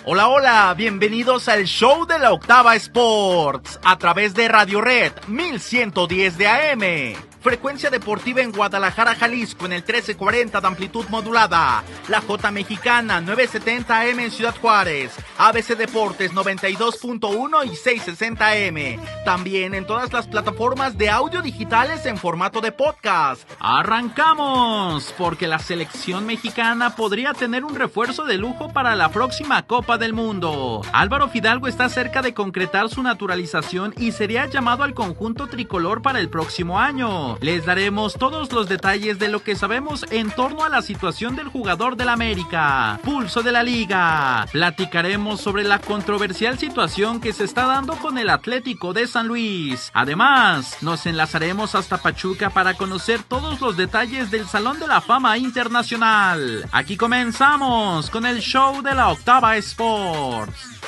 Hola, hola, bienvenidos al show de la Octava Sports, a través de Radio Red 1110 de AM. Frecuencia deportiva en Guadalajara, Jalisco, en el 1340 de amplitud modulada. La J Mexicana, 970 AM en Ciudad Juárez. ABC Deportes, 92.1 y 660 AM. También en todas las plataformas de audio digitales en formato de podcast. ¡Arrancamos! Porque la selección mexicana podría tener un refuerzo de lujo para la próxima Copa del Mundo. Álvaro Fidalgo está cerca de concretar su naturalización y sería llamado al conjunto tricolor para el próximo año. Les daremos todos los detalles de lo que sabemos en torno a la situación del jugador del América. Pulso de la Liga. Platicaremos sobre la controversial situación que se está dando con el Atlético de San Luis. Además, nos enlazaremos hasta Pachuca para conocer todos los detalles del Salón de la Fama Internacional. Aquí comenzamos con el show de la Octava Sports.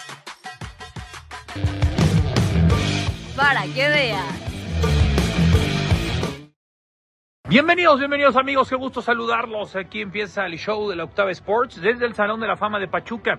Para que veas. Bienvenidos amigos, qué gusto saludarlos. Aquí empieza el show de la Octava Sports desde el Salón de la Fama de Pachuca.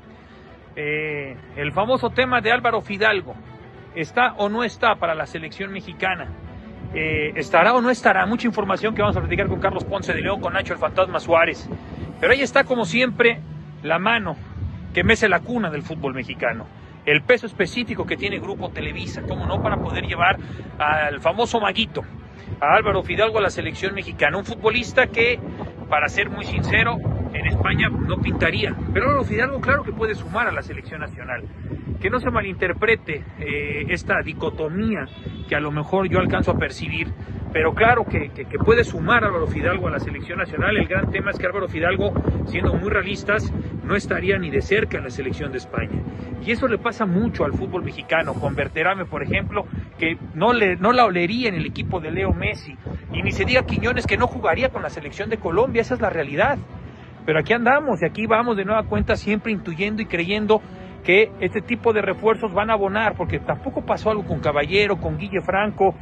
El famoso tema de Álvaro Fidalgo, ¿está o no está para la selección mexicana? ¿Estará o no estará? Mucha información que vamos a platicar con Carlos Ponce de León, con Nacho el Fantasma Suárez. Pero ahí está, como siempre, la mano que mece la cuna del fútbol mexicano. El peso específico que tiene Grupo Televisa, cómo no, para poder llevar al famoso maguito, a Álvaro Fidalgo, a la selección mexicana. Un futbolista que, para ser muy sincero, en España no pintaría. Pero Álvaro Fidalgo, claro que puede sumar a la selección nacional. Que no se malinterprete esta dicotomía que a lo mejor yo alcanzo a percibir. Pero claro que puede sumar Álvaro Fidalgo a la selección nacional. El gran tema es que Álvaro Fidalgo, siendo muy realistas, no estaría ni de cerca en la selección de España. Y eso le pasa mucho al fútbol mexicano. Con Berterame, por ejemplo, que no la olería en el equipo de Leo Messi. Y ni se diga Quiñones, que no jugaría con la selección de Colombia. Esa es la realidad. Pero aquí andamos y aquí vamos de nueva cuenta, siempre intuyendo y creyendo que este tipo de refuerzos van a abonar, porque tampoco pasó algo con Caballero, con Guille Franco,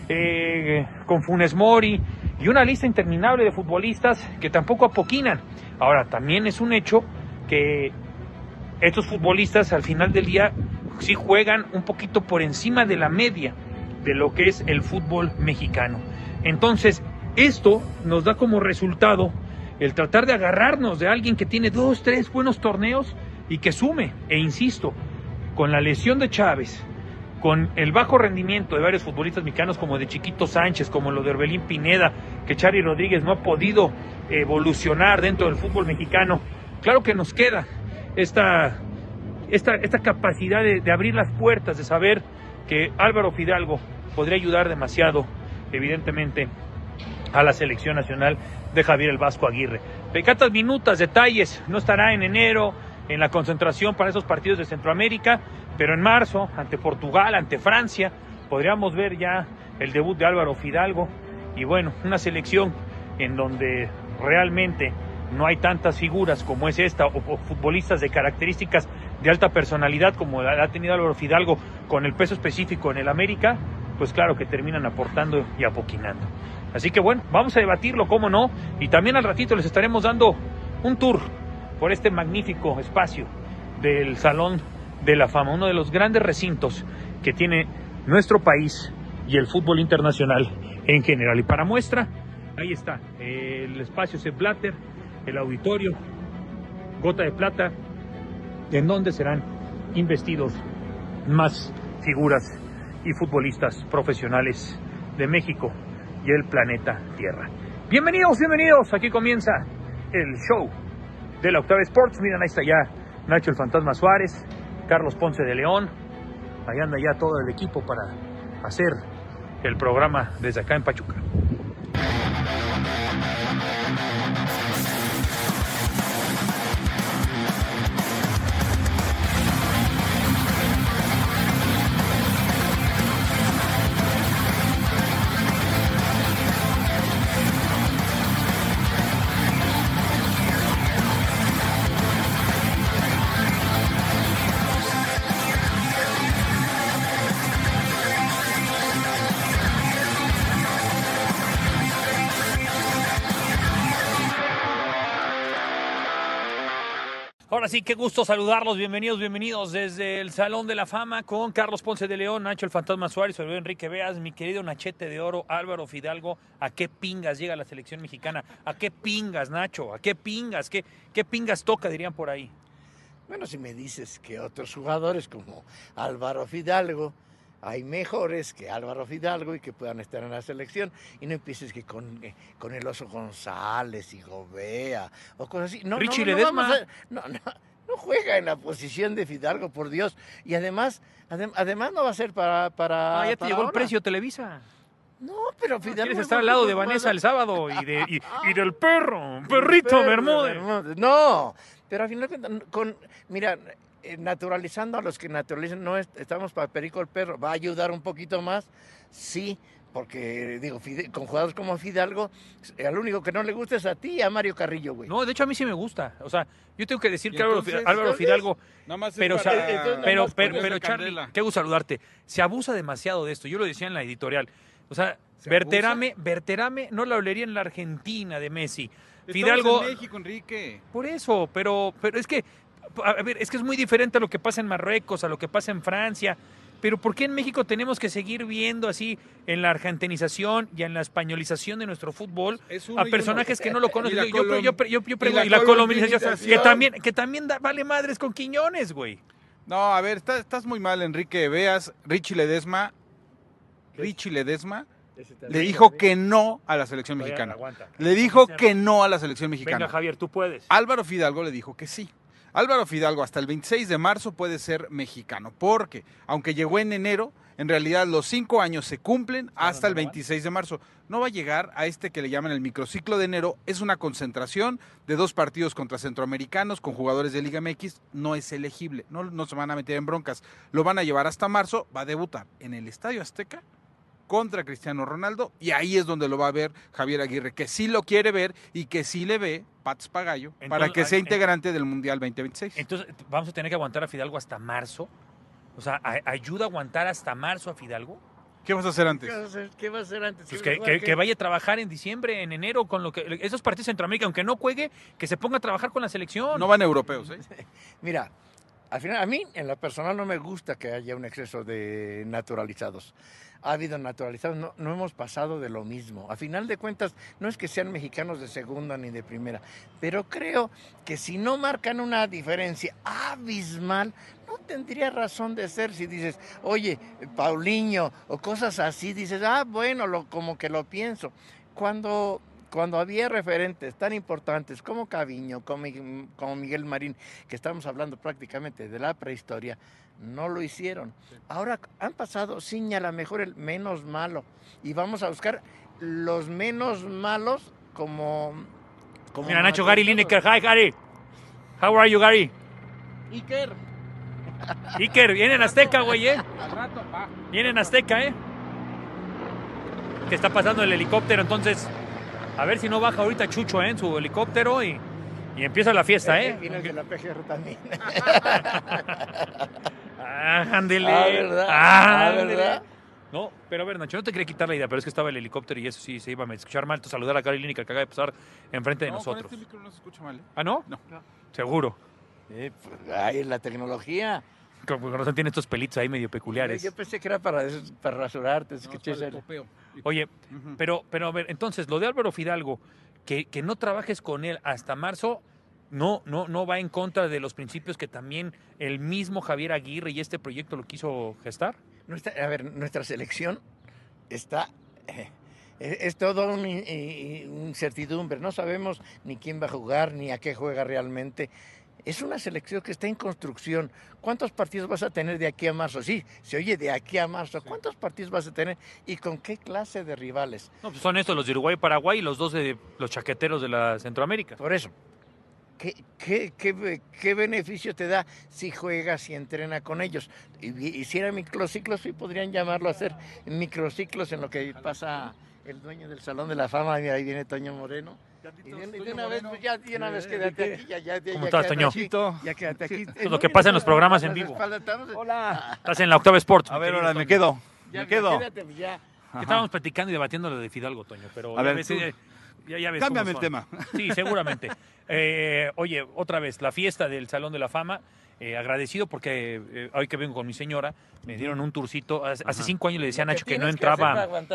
con Funes Mori, y una lista interminable de futbolistas que tampoco apoquinan. Ahora, también es un hecho que estos futbolistas al final del día sí juegan un poquito por encima de la media de lo que es el fútbol mexicano. Entonces, esto nos da como resultado el tratar de agarrarnos de alguien que tiene 2, 3 buenos torneos y que sume. E insisto, con la lesión de Chávez, con el bajo rendimiento de varios futbolistas mexicanos, como de Chiquito Sánchez, como lo de Orbelín Pineda, que Charly Rodríguez no ha podido evolucionar dentro del fútbol mexicano, claro que nos queda esta capacidad de abrir las puertas, de saber que Álvaro Fidalgo podría ayudar demasiado, evidentemente, a la selección nacional de Javier el Vasco Aguirre. Pecatas minutas, detalles, no estará en enero en la concentración para esos partidos de Centroamérica, pero en marzo, ante Portugal, ante Francia, podríamos ver ya el debut de Álvaro Fidalgo. Y bueno, una selección en donde realmente no hay tantas figuras como es esta, o futbolistas de características de alta personalidad como la ha tenido Álvaro Fidalgo, con el peso específico en el América, pues claro que terminan aportando y apoquinando. Así que bueno, vamos a debatirlo, cómo no, y también al ratito les estaremos dando un tour por este magnífico espacio del Salón de la Fama, uno de los grandes recintos que tiene nuestro país y el fútbol internacional en general. Y para muestra, ahí está, el espacio Sepp Blatter, el auditorio Gota de Plata, en donde serán investidos más figuras y futbolistas profesionales de México y el planeta Tierra. Bienvenidos, aquí comienza el show de la Octava Sports. Miren, ahí está ya Nacho el Fantasma Suárez, Carlos Ponce de León, ahí anda ya todo el equipo para hacer el programa desde acá en Pachuca. Ahora sí, qué gusto saludarlos. Bienvenidos desde el Salón de la Fama con Carlos Ponce de León, Nacho el Fantasma Suárez, soy Enrique Beas, mi querido Nachete de Oro, Álvaro Fidalgo. ¿A qué pingas llega la selección mexicana? ¿A qué pingas, Nacho? ¿A qué pingas? ¿Qué pingas toca, dirían por ahí? Bueno, si me dices que otros jugadores como Álvaro Fidalgo, hay mejores que Álvaro Fidalgo y que puedan estar en la selección, y no empieces que con el Oso González y Gobea o cosas así. Richie Ledesma. No juega en la posición de Fidalgo, por Dios. Y además no va a ser para ya te llegó ahora. El precio Televisa. No, pero Fidalgo... ¿Quieres estar al lado de Vanessa el sábado y del perrito Bermúdez? No, pero al final, mira, naturalizando a los que naturalizan, no estamos para Perico el Perro, va a ayudar un poquito más, sí, porque digo, con jugadores como Fidalgo, al único que no le gusta es a ti y a Mario Carrillo, güey. No, de hecho a mí sí me gusta, o sea, yo tengo que decir que entonces, Álvaro Fidalgo, nada más pero para Charlie, qué gusto saludarte, se abusa demasiado de esto, yo lo decía en la editorial, o sea, Berterame no la olería en la Argentina de Messi. Fidalgo en México, Enrique. Por eso, pero es que, a ver, es que es muy diferente a lo que pasa en Marruecos, a lo que pasa en Francia. Pero ¿por qué en México tenemos que seguir viendo así en la argentinización y en la españolización de nuestro fútbol a personajes que no lo conocen? Y la colombianización, que también vale madres con Quiñones, güey. No, a ver, estás muy mal, Enrique. Veas, Richie Ledesma le dijo que no a la selección mexicana. Le dijo que no a la selección mexicana. Venga, Javier, tú puedes. Álvaro Fidalgo le dijo que sí. Álvaro Fidalgo hasta el 26 de marzo puede ser mexicano, porque aunque llegó en enero, en realidad los 5 años se cumplen hasta el 26 de marzo. No va a llegar a este que le llaman el microciclo de enero. Es una concentración de 2 partidos contra centroamericanos con jugadores de Liga MX. No es elegible, no se van a meter en broncas. Lo van a llevar hasta marzo, va a debutar en el Estadio Azteca contra Cristiano Ronaldo, y ahí es donde lo va a ver Javier Aguirre, que sí lo quiere ver y que sí le ve Pats Pagayo para que sea integrante del Mundial 2026. Entonces, ¿vamos a tener que aguantar a Fidalgo hasta marzo? O sea, ¿ayuda a aguantar hasta marzo a Fidalgo? ¿Qué vas a hacer antes? ¿Qué va a hacer antes? Pues que vaya a trabajar en diciembre, en enero, con lo que esos partidos de Centroamérica, aunque no juegue, que se ponga a trabajar con la selección. No van europeos, ¿eh? Mira, al final, a mí en lo personal no me gusta que haya un exceso de naturalizados. Ha habido naturalizados, no hemos pasado de lo mismo. A final de cuentas, no es que sean mexicanos de segunda ni de primera, pero creo que si no marcan una diferencia abismal, no tendría razón de ser. Si dices, oye, Paulinho, o cosas así, dices, bueno, como que lo pienso. Cuando había referentes tan importantes como Caviño, como Miguel Marín, que estamos hablando prácticamente de la prehistoria, no lo hicieron. Ahora han pasado, sí, a lo mejor el menos malo, y vamos a buscar los menos malos como mira, Nacho, Gary Lineker. Hi, Gary. How are you, Gary? Iker, viene en Azteca, güey, ¿eh? Al rato, va. Viene en Azteca, ¿eh? Que está pasando el helicóptero, entonces... A ver si no baja ahorita Chucho, en su helicóptero y empieza la fiesta, ¿eh? Viene de la PGR también. Ándele. ¿Verdad? No, pero a ver, Nacho, no te quería quitar la idea, pero es que estaba el helicóptero y eso sí se iba a escuchar mal. Saludar a Gary Lineker que acaba de pasar enfrente de nosotros. Con este micro no se escucha mal, ¿eh? ¿Ah, no? No. Seguro. Pues, ahí es la tecnología. Con razón tiene estos pelitos ahí medio peculiares. Yo pensé que era para rasurarte. Oye, pero a ver, entonces, lo de Álvaro Fidalgo, que no trabajes con él hasta marzo, no va en contra de los principios que también el mismo Javier Aguirre y este proyecto lo quiso gestar. Nuestra selección está... Es todo una incertidumbre. No sabemos ni quién va a jugar, ni a qué juega realmente. Es una selección que está en construcción. ¿Cuántos partidos vas a tener de aquí a marzo? Sí, se oye de aquí a marzo. ¿Cuántos partidos vas a tener y con qué clase de rivales? No, pues son estos, los de Uruguay y Paraguay y los dos de los chaqueteros de la Centroamérica. Por eso, ¿qué beneficio te da si juegas y entrena con ellos? Y si era microciclos, sí podrían llamarlo a hacer microciclos en lo que pasa el dueño del Salón de la Fama. Mira, ahí viene Toño Moreno. Y de una vez, pues de una vez quédate aquí. ¿Cómo estás, Toño? Ya quédate aquí. Eso es lo que pasa en los programas en vivo. Hola. Estás en la Octava Sports. A ver, ahora me quedo. Quédate, ya. Estábamos platicando y debatiendo lo de Fidalgo, Toño, pero a ver, Ya ves Cámbiame el cómo tema. son. Sí, seguramente. Oye, otra vez, la fiesta del Salón de la Fama. Agradecido porque hoy que vengo con mi señora, me dieron un tourcito. Hace 5 años le decía a Nacho que no entraba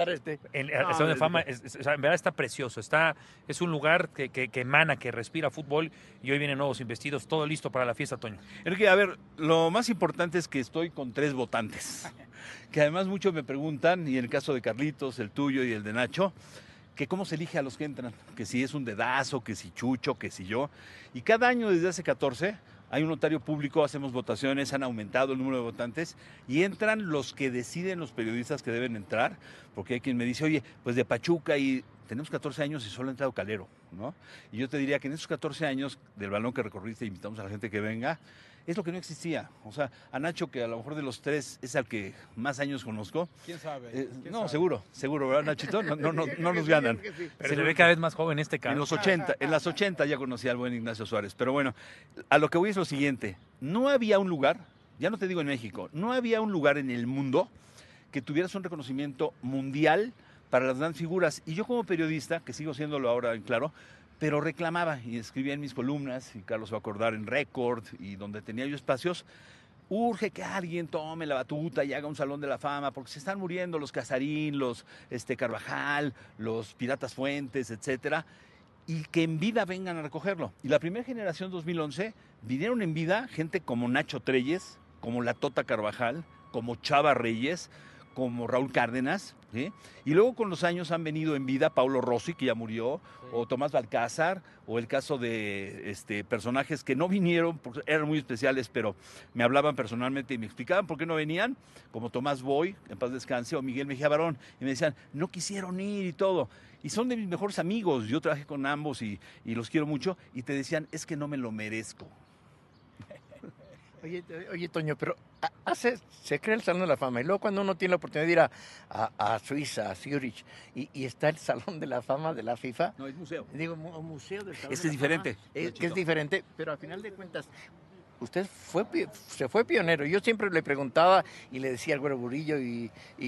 en el Salón de Fama. O sea, en verdad está precioso. Es un lugar que emana, que respira fútbol, y hoy vienen nuevos investidos. Todo listo para la fiesta, Toño. Enrique, a ver, lo más importante es que estoy con 3 votantes, que además muchos me preguntan, y en el caso de Carlitos, el tuyo y el de Nacho, que cómo se elige a los que entran, que si es un dedazo, que si Chucho, que si yo. Y cada año desde hace 14 hay un notario público, hacemos votaciones, han aumentado el número de votantes y entran los que deciden los periodistas que deben entrar, porque hay quien me dice, oye, pues de Pachuca y tenemos 14 años y solo ha entrado Calero, ¿no? Y yo te diría que en esos 14 años del balón que recorriste, invitamos a la gente que venga, es lo que no existía. O sea, a Nacho, que a lo mejor de los 3 es al que más años conozco. ¿Quién sabe? No, sabe? seguro, ¿verdad, Nachito? No nos ganan. Pero se ve cada vez más joven este caso. En las 80 ya conocí al buen Ignacio Suárez. Pero bueno, a lo que voy es lo siguiente. No había un lugar, ya no te digo en México, no había un lugar en el mundo que tuvieras un reconocimiento mundial para las grandes figuras. Y yo como periodista, que sigo siéndolo ahora en Claro, pero reclamaba y escribía en mis columnas, y Carlos va a acordar en Récord y donde tenía yo espacios, urge que alguien tome la batuta y haga un Salón de la Fama, porque se están muriendo los Casarín, los Carvajal, los Piratas Fuentes, etcétera, y que en vida vengan a recogerlo. Y la primera generación 2011 vinieron en vida gente como Nacho Treyes, como la Tota Carvajal, como Chava Reyes, como Raúl Cárdenas, ¿sí? Y luego con los años han venido en vida Paulo Rossi, que ya murió, sí, o Tomás Balcázar, o el caso de personajes que no vinieron, porque eran muy especiales, pero me hablaban personalmente y me explicaban por qué no venían, como Tomás Boy, en paz descanse, o Miguel Mejía Barón, y me decían, no quisieron ir y todo. Y son de mis mejores amigos, yo trabajé con ambos y los quiero mucho, y te decían, es que no me lo merezco. Oye, Toño, pero se crea el Salón de la Fama y luego cuando uno tiene la oportunidad de ir a Suiza, a Zurich, y está el Salón de la Fama de la FIFA. No, es museo. Digo, un museo del Salón es diferente. Que es diferente, pero al final de cuentas, usted se fue pionero. Yo siempre le preguntaba y le decía al Güero Burillo y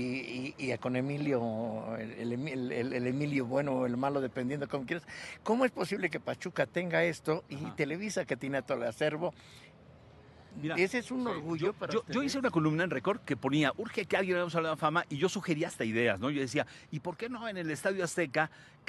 a con Emilio, el Emilio bueno o el malo, dependiendo como quieras, ¿cómo es posible que Pachuca tenga esto y Televisa, que tiene todo el acervo? Mira, ese es un orgullo para yo hice una columna en Récord que ponía, urge que alguien haga un Salón de la Fama, y yo sugería hasta ideas, ¿no? Yo decía, ¿y por qué no en el Estadio Azteca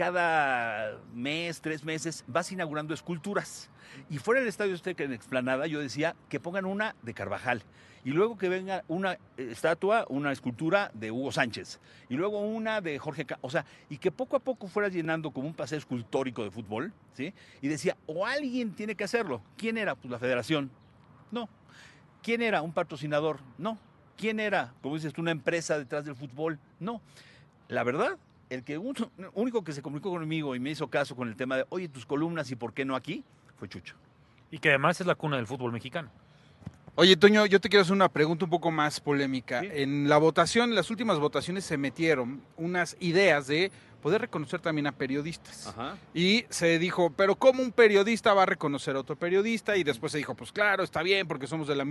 cada mes, 3 meses, vas inaugurando esculturas? Y fuera del Estadio Azteca, en Explanada, yo decía que pongan una de Carvajal, y luego que venga una estatua, una escultura de Hugo Sánchez, y luego una de Jorge o sea, y que poco a poco fueras llenando como un paseo escultórico de fútbol, ¿sí? Y decía, o alguien tiene que hacerlo. ¿Quién era? Pues la Federación. No. ¿Quién era? ¿Un patrocinador? No. ¿Quién era, como dices tú, una empresa detrás del fútbol? No. La verdad, el único que se comunicó conmigo y me hizo caso con el tema de, oye, tus columnas y por qué no aquí, fue Chucho. Y que además es la cuna del fútbol mexicano. Oye, Toño, yo te quiero hacer una pregunta un poco más polémica. ¿Sí? En la votación, en las últimas votaciones se metieron unas ideas de poder reconocer también a periodistas. Ajá. Y se dijo, pero ¿cómo un periodista va a reconocer a otro periodista? Y después se dijo, pues claro, está bien, porque somos del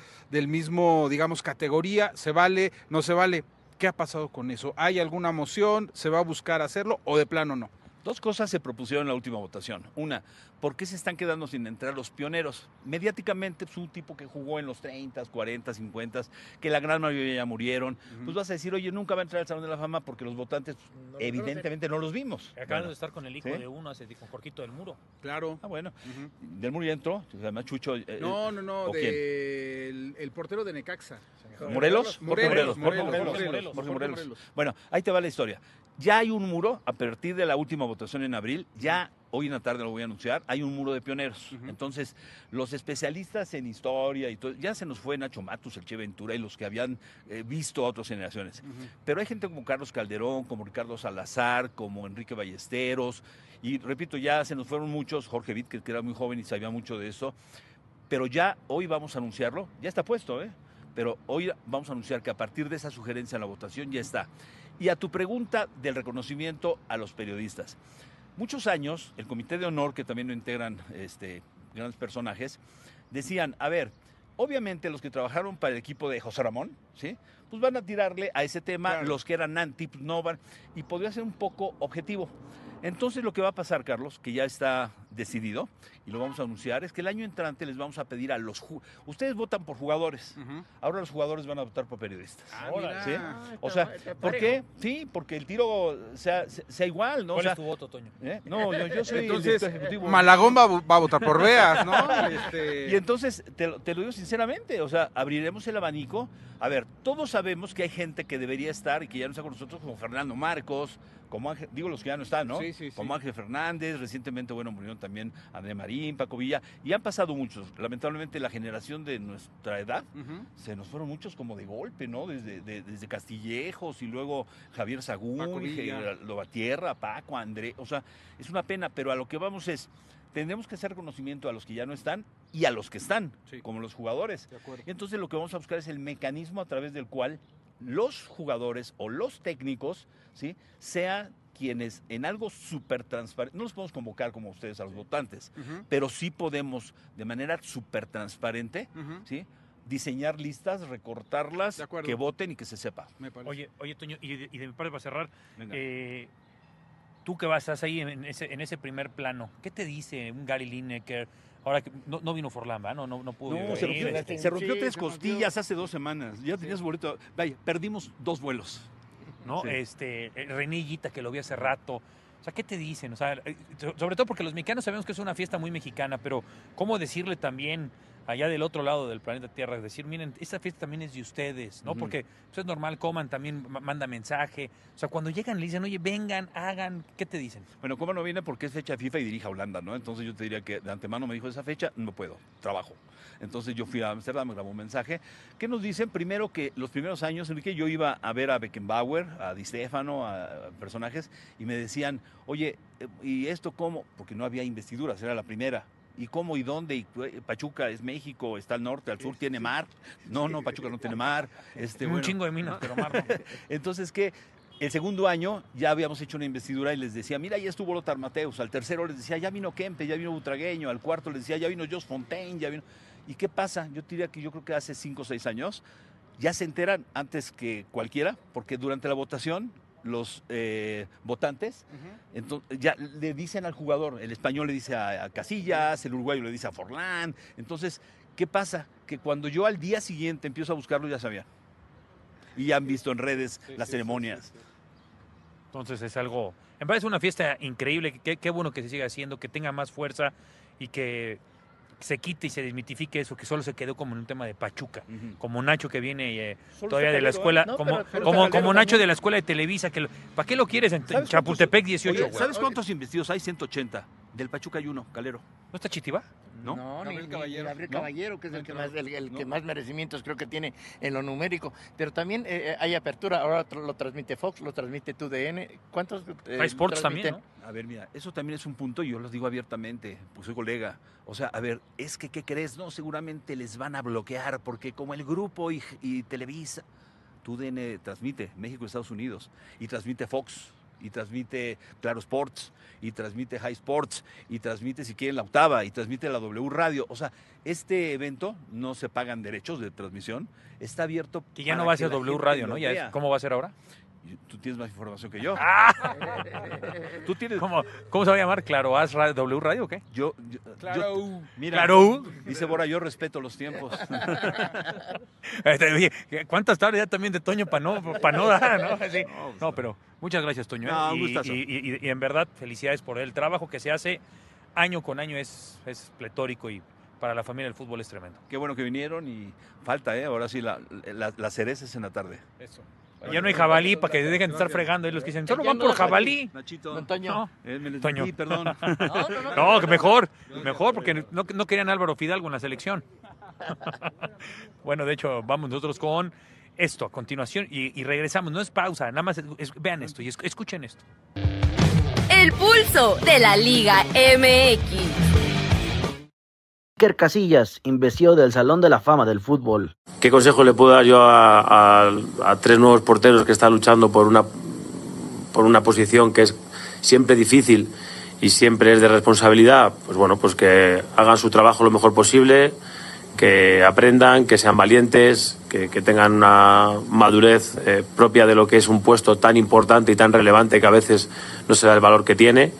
mismo, digamos, categoría, se vale, no se vale. ¿Qué ha pasado con eso? ¿Hay alguna moción? ¿Se va a buscar hacerlo o de plano no? 2 cosas se propusieron en la última votación. Una, ¿por qué se están quedando sin entrar los pioneros? Mediáticamente, pues, un tipo que jugó en los 30, 40, 50, que la gran mayoría ya murieron, pues vas a decir, oye, nunca va a entrar al Salón de la Fama porque los votantes evidentemente no los vimos. Acaban de estar con el hijo ¿sí? de uno, con Jorgito del Muro. Claro. Ah, bueno. Del Muro ya entró, además Chucho. No, ¿o quién? el portero de Necaxa. ¿Morelos? Morelos. Jorge Morelos. Bueno, ahí te va la historia. Ya hay un muro, a partir de la última votación en abril, ya hoy en la tarde lo voy a anunciar, hay un muro de pioneros. Entonces, los especialistas en historia y todo, ya se nos fue Nacho Matus, el Che Ventura y los que habían visto a otras generaciones. Pero hay gente como Carlos Calderón, como Ricardo Salazar, como Enrique Ballesteros, y repito, ya se nos fueron muchos, Jorge Witt, que era muy joven y sabía mucho de eso, pero ya hoy vamos a anunciarlo, ya está puesto, pero hoy vamos a anunciar que a partir de esa sugerencia en la votación ya está. Y a tu pregunta del reconocimiento a los periodistas. Muchos años, el Comité de Honor, que también lo integran grandes personajes, decían, a ver, obviamente los que trabajaron para el equipo de José Ramón, ¿sí? pues van a tirarle a ese tema, Claro. los que eran anti, pues no van, y podría ser un poco objetivo. Entonces lo que va a pasar, Carlos, que ya está decidido, y lo vamos a anunciar, es que el año entrante les vamos a pedir a los... Ustedes votan por jugadores, Ujú. ahora los jugadores van a votar por periodistas. Mira. ¿Sí? Ah, O sea, está ¿por qué? Sí, porque el tiro sea igual, ¿no? O ¿Cuál sea, es tu voto, Toño? No, yo soy el Entonces, director ejecutivo. Malagón va a votar por Beas, ¿no? Y entonces, te lo digo sinceramente, o sea, abriremos el abanico. A ver, todos sabemos que hay gente que debería estar y que ya no está con nosotros, como Fernando Marcos, como Ángel, digo los que ya no están, ¿no? Sí, sí, sí. Como Ángel Fernández, recientemente, bueno, murieron también André Marín, Paco Villa, y han pasado muchos. Lamentablemente, la generación de nuestra edad, Ujú. se nos fueron muchos como de golpe, ¿no? Desde Castillejos y luego Javier Paco Sagún, Villa. Lobatierra, Paco, André, o sea, es una pena, pero a lo que vamos es, tendremos que hacer reconocimiento a los que ya no están y a los que están, Sí. como los jugadores. De acuerdo. Entonces lo que vamos a buscar es el mecanismo a través del cual los jugadores o los técnicos, ¿sí? Sean quienes en algo súper transparente, no los podemos convocar como ustedes a los votantes, Ujú. pero sí podemos de manera súper transparente, Ujú. ¿sí? Diseñar listas, recortarlas, De acuerdo. que voten y que se sepa. Me parece. Oye, Toño, y de mi parte para cerrar, Venga. tú que estás ahí en ese primer plano, ¿qué te dice un Gary Lineker? Ahora que no vino Forlán, ¿verdad? No pudo No, se venir, rompió, este, se rompió Sí, tres se rompió. costillas hace 2 semanas. Ya tenías boleto. Vaya, perdimos 2 vuelos. ¿no? Sí. René Higuita, que lo vi hace rato. O sea, ¿qué te dicen? O sea, sobre todo porque los mexicanos sabemos que es una fiesta muy mexicana, pero ¿cómo decirle también allá del otro lado del planeta Tierra? Decir, miren, esta fiesta también es de ustedes, ¿no? Ujú. Porque pues, es normal, coman, también manda mensaje. O sea, cuando llegan le dicen, oye, vengan, hagan, ¿qué te dicen? Bueno, ¿cómo no viene? Porque es fecha FIFA y dirige a Holanda, ¿no? Entonces yo te diría que de antemano me dijo, esa fecha no puedo, trabajo. Entonces yo fui a Amsterdam, me grabó un mensaje. ¿Qué nos dicen? Primero que los primeros años, Enrique, yo iba a ver a Beckenbauer, a Di Stefano, a personajes, y me decían, oye, ¿y esto cómo? Porque no había investiduras, era la primera. ¿Y cómo y dónde? Y Pachuca es México, está al norte, al sur, tiene mar. No, Pachuca no tiene mar. Un Bueno. chingo de minas, pero más no. Entonces, ¿qué? El segundo año ya habíamos hecho una investidura y les decía, mira, ya estuvo Lothar Mateus. Al tercero les decía, ya vino Kempe, ya vino Butragueño. Al cuarto les decía, ya vino Jos Fontaine, ya vino... ¿Y qué pasa? Yo diría que yo creo que hace 5 o 6 años ya se enteran antes que cualquiera, porque durante la votación los votantes entonces, ya le dicen al jugador, el español le dice a Casillas, el uruguayo le dice a Forlán. Entonces, ¿qué pasa? Que cuando yo al día siguiente empiezo a buscarlo, ya sabían. Y ya han visto en redes las ceremonias. Entonces es algo, me parece una fiesta increíble, qué bueno que se siga haciendo, que tenga más fuerza y que se quite y se desmitifique eso, que solo se quedó como en un tema de Pachuca, Ujú. como Nacho que viene Solo todavía está de la Calero, escuela, No, como, pero como, está como Calero Nacho también. de la escuela de Televisa, que ¿para qué lo quieres en ¿Sabes Chapultepec 18, Oye, güey? ¿sabes cuántos investidos hay? 180. Del Pachuca hay uno, Calero. ¿No está Chitiba? ¿No? Gabriel Caballero. Gabriel ¿No? Caballero, que es el que más, el ¿No? que más merecimientos creo que tiene en lo numérico. Pero también hay apertura, ahora lo transmite Fox, lo transmite TUDN. ¿Cuántos? Hay Sports también, transmiten? ¿no? A ver, mira, eso también es un punto y yo los digo abiertamente, pues soy colega. O sea, a ver, es que, ¿qué crees? No, seguramente les van a bloquear porque como el grupo y Televisa, TUDN transmite México y Estados Unidos y transmite Fox y transmite Claro Sports y transmite High Sports y transmite, si quieren, La Octava y transmite la W Radio. O sea, este evento no se pagan derechos de transmisión, está abierto. Que ya para no va a que ser la W gente Radio, lo ¿no? Ya vea. ¿cómo va a ser ahora? Tú tienes más información que yo. Tú tienes. ¿Cómo se va a llamar? ¿Claro As W Radio o qué? Mira, Claro. dice Bora, yo respeto los tiempos. Oye, ¿cuántas tardes ya también de Toño para no dar, no? Sí. No, pero muchas gracias, Toño. ¿eh? No, un Y- gustazo. y en verdad, felicidades por el trabajo que se hace año con año, es pletórico y para la familia del fútbol es tremendo. Qué bueno que vinieron y falta, ahora sí, la cereza es en la tarde. Eso. Ya no hay jabalí para que dejen de estar fregando. Y los que dicen, solo Ya van no por hay jabalí. Nachito. Don Toño. No, Me les Toño. metí, perdón. no, que mejor, porque no querían a Álvaro Fidalgo en la selección. Bueno, de hecho, vamos nosotros con esto a continuación y regresamos. No es pausa, nada más vean esto y escuchen esto. El pulso de la Liga MX. Iker Casillas, investido del Salón de la Fama del Fútbol. ¿Qué consejo le puedo dar yo a 3 nuevos porteros que están luchando por una posición que es siempre difícil y siempre es de responsabilidad? Pues bueno, pues que hagan su trabajo lo mejor posible, que aprendan, que sean valientes, que tengan una madurez propia de lo que es un puesto tan importante y tan relevante que a veces no se da el valor que tiene,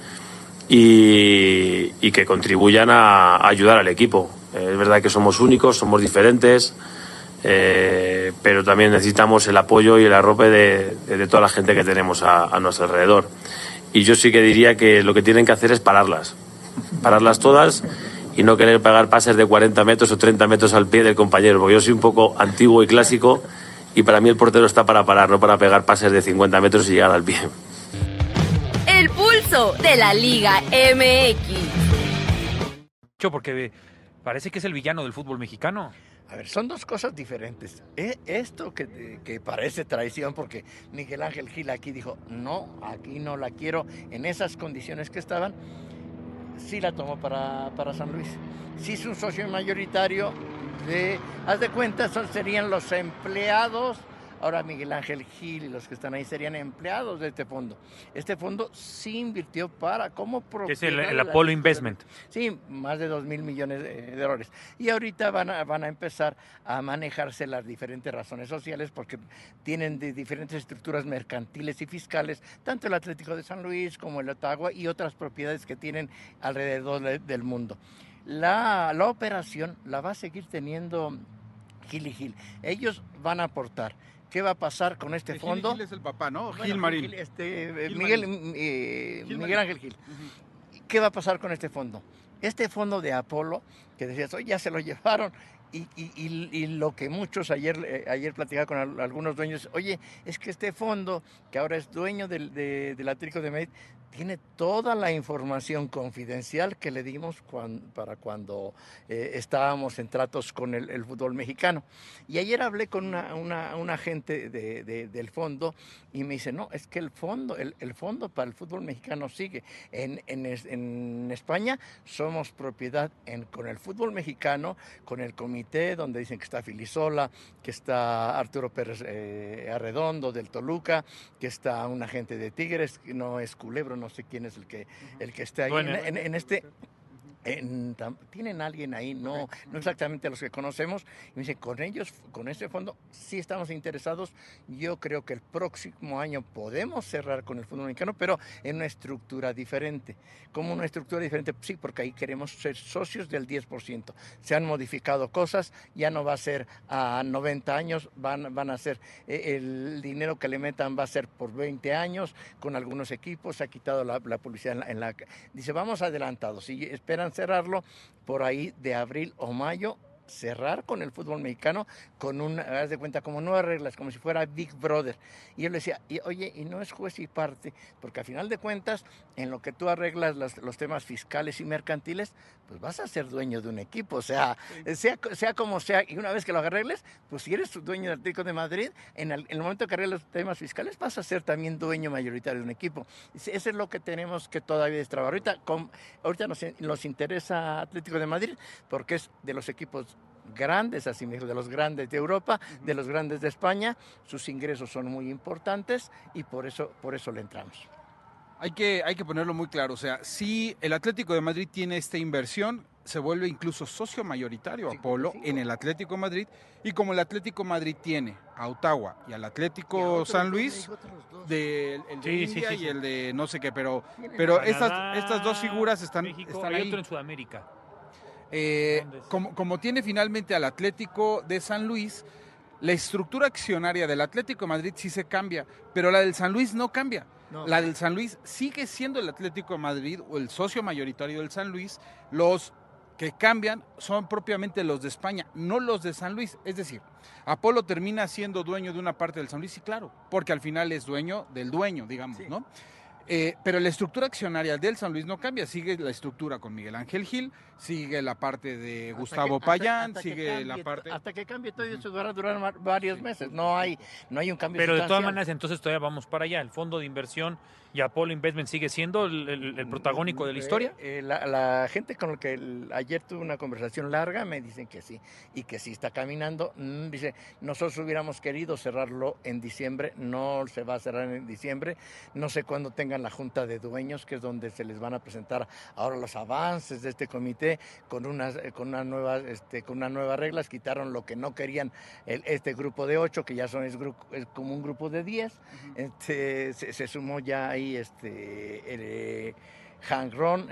y que contribuyan a ayudar al equipo. Es verdad que somos únicos, somos diferentes, pero también necesitamos el apoyo y el arrope de toda la gente que tenemos a nuestro alrededor. Y yo sí que diría que lo que tienen que hacer es pararlas todas, y no querer pegar pases de 40 metros o 30 metros al pie del compañero, porque yo soy un poco antiguo y clásico, y para mí el portero está para parar, no para pegar pases de 50 metros y llegar al pie. El pulso de la Liga MX. Porque parece que es el villano del fútbol mexicano. A ver, son dos cosas diferentes. Esto que parece traición, porque Miguel Ángel Gil aquí dijo, no, aquí no la quiero, en esas condiciones que estaban, sí la tomó para San Luis. Sí es un socio mayoritario haz de cuenta, serían los empleados. Ahora Miguel Ángel Gil y los que están ahí serían empleados de este fondo. Este fondo sí invirtió como propiedad. Que es el Apollo Investment. Sí, más de 2,000 millones de dólares. Y ahorita van a empezar a manejarse las diferentes razones sociales, porque tienen diferentes estructuras mercantiles y fiscales, tanto el Atlético de San Luis como el Ottawa y otras propiedades que tienen alrededor del mundo. La operación la va a seguir teniendo Gil y Gil. Ellos van a aportar. ¿Qué va a pasar con este fondo? Gil es el papá, ¿no? Bueno, Gil Marín. Miguel Ángel Gil. ¿Qué va a pasar con este fondo? Este fondo de Apolo, que decías, ya se lo llevaron, y lo que muchos ayer platicaba con algunos dueños, oye, es que este fondo, que ahora es dueño del Atlético de Madrid, tiene toda la información confidencial que le dimos para cuando estábamos en tratos con el fútbol mexicano. Y ayer hablé con una agente del fondo y me dice, no, es que el fondo para el fútbol mexicano sigue. En España somos propiedad con el fútbol mexicano, con el comité donde dicen que está Filisola, que está Arturo Pérez Arredondo del Toluca, que está un agente de Tigres, que no es Culebro, no sé quién es el que está ahí Bueno, en este. Tienen alguien ahí, no exactamente los que conocemos, y me dice, con este fondo sí estamos interesados. Yo creo que el próximo año podemos cerrar con el fútbol mexicano, pero en una estructura diferente. ¿Cómo una estructura diferente? Sí, porque ahí queremos ser socios del 10%. Se han modificado cosas, ya no va a ser a 90 años, van a ser, el dinero que le metan va a ser por 20 años, con algunos equipos. Se ha quitado la publicidad dice, vamos adelantados, y esperan cerrarlo por ahí de abril o mayo, cerrar con el fútbol mexicano haz de cuenta, como nuevas reglas, como si fuera Big Brother. Y yo le decía, oye, y no es juez y parte, porque a final de cuentas, en lo que tú arreglas los temas fiscales y mercantiles, pues vas a ser dueño de un equipo, o sea como sea, y una vez que lo arregles, pues si eres dueño del Atlético de Madrid, en el momento que arregles los temas fiscales, vas a ser también dueño mayoritario de un equipo. Eso es lo que tenemos que todavía destrabar. Ahorita nos interesa Atlético de Madrid, porque es de los equipos grandes, así me dijo, de los grandes de Europa, de los grandes de España. Sus ingresos son muy importantes y por eso le entramos. Hay que ponerlo muy claro, o sea, si el Atlético de Madrid tiene esta inversión, se vuelve incluso socio mayoritario Apolo en el Atlético de Madrid, y como el Atlético de Madrid tiene a Ottawa y al Atlético San Luis, el de India y el de no sé qué, pero estas dos figuras están México, están hay ahí. otro en Sudamérica. Como tiene finalmente al Atlético de San Luis, la estructura accionaria del Atlético de Madrid sí se cambia, pero la del San Luis no cambia. No. La del San Luis sigue siendo el Atlético de Madrid o el socio mayoritario del San Luis. Los que cambian son propiamente los de España, no los de San Luis. Es decir, Apolo termina siendo dueño de una parte del San Luis, sí, claro, porque al final es dueño del dueño, digamos, sí, ¿no? Pero la estructura accionaria del San Luis no cambia, sigue la estructura con Miguel Ángel Gil, sigue la parte de Gustavo Payán, sigue la parte... Hasta que cambie todo eso va a durar varios meses, no hay un cambio Pero de todas sustancial. maneras, entonces todavía vamos para allá. El fondo de inversión y Apollo Investment sigue siendo el protagónico de la historia. La gente con la que ayer tuve una conversación larga me dicen que sí, y que sí está caminando. Dice, nosotros hubiéramos querido cerrarlo en diciembre, no se va a cerrar en diciembre, no sé cuándo tengan la junta de dueños, que es donde se les van a presentar ahora los avances de este comité con unas nuevas reglas. Quitaron lo que no querían este grupo de 8, que ya es como un grupo de 10. Se sumó ya ahí Hank Ron,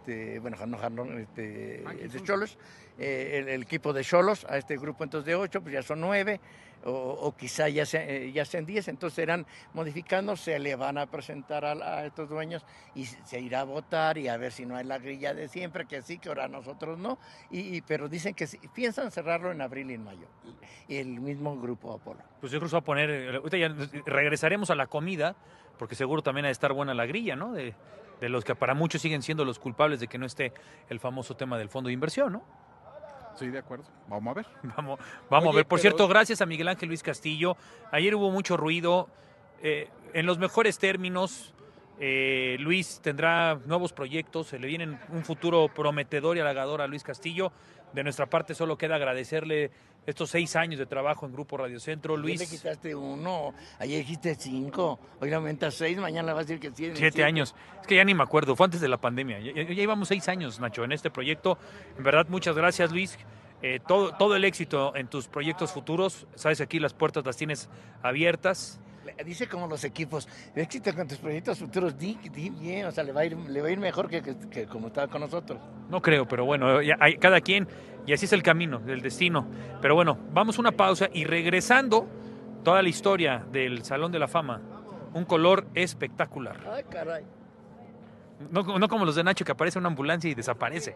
de Xolos, el equipo de Xolos, a este grupo entonces de 8, pues ya son 9, o quizá ya sean 10, entonces serán modificando, se le van a presentar a estos dueños y se irá a votar y a ver si no hay la grilla de siempre, que sí, que ahora nosotros no, pero dicen que sí, piensan cerrarlo en abril y en mayo, y el mismo grupo Apolo. Pues yo creo que va a poner, ahorita ya regresaremos a la comida, porque seguro también ha de estar buena la grilla, ¿no? De los que para muchos siguen siendo los culpables de que no esté el famoso tema del fondo de inversión, ¿no? Sí, de acuerdo. Vamos a ver. Vamos a ver. Por cierto, gracias a Miguel Ángel Luis Castillo. Ayer hubo mucho ruido. En los mejores términos, Luis tendrá nuevos proyectos. Se le viene un futuro prometedor y halagador a Luis Castillo. De nuestra parte solo queda agradecerle estos 6 años de trabajo en Grupo Radio Centro. Luis, le quitaste 1, ayer dijiste 5, hoy aumentas 6, mañana vas a decir que tiene 7 años. Es que ya ni me acuerdo, fue antes de la pandemia. Ya llevamos 6 años, Nacho, en este proyecto. En verdad, muchas gracias, Luis. Todo el éxito en tus proyectos futuros. Sabes, aquí las puertas las tienes abiertas. Dice como los equipos, éxito con tus proyectos futuros, di bien, o sea, le va a ir mejor que como estaba con nosotros. No creo, pero bueno, hay cada quien, y así es el camino, del destino. Pero bueno, vamos a una pausa y regresando, toda la historia del Salón de la Fama, un color espectacular. Ay, caray. No como los de Nacho, que aparece una ambulancia y desaparece.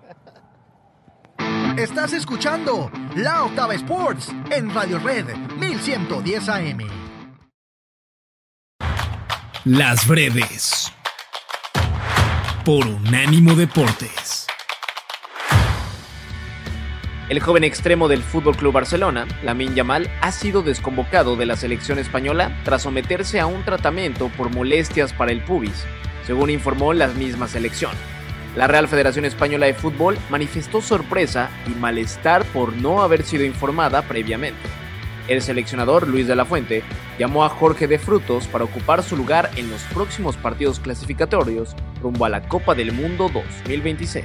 Estás escuchando La Octava Sports en Radio Red 1110 AM. Las breves por Unánimo Deportes. El joven extremo del FC Barcelona, Lamine Yamal, ha sido desconvocado de la selección española tras someterse a un tratamiento por molestias para el pubis, según informó la misma selección. La Real Federación Española de Fútbol manifestó sorpresa y malestar por no haber sido informada previamente. El seleccionador Luis de la Fuente llamó a Jorge de Frutos para ocupar su lugar en los próximos partidos clasificatorios rumbo a la Copa del Mundo 2026.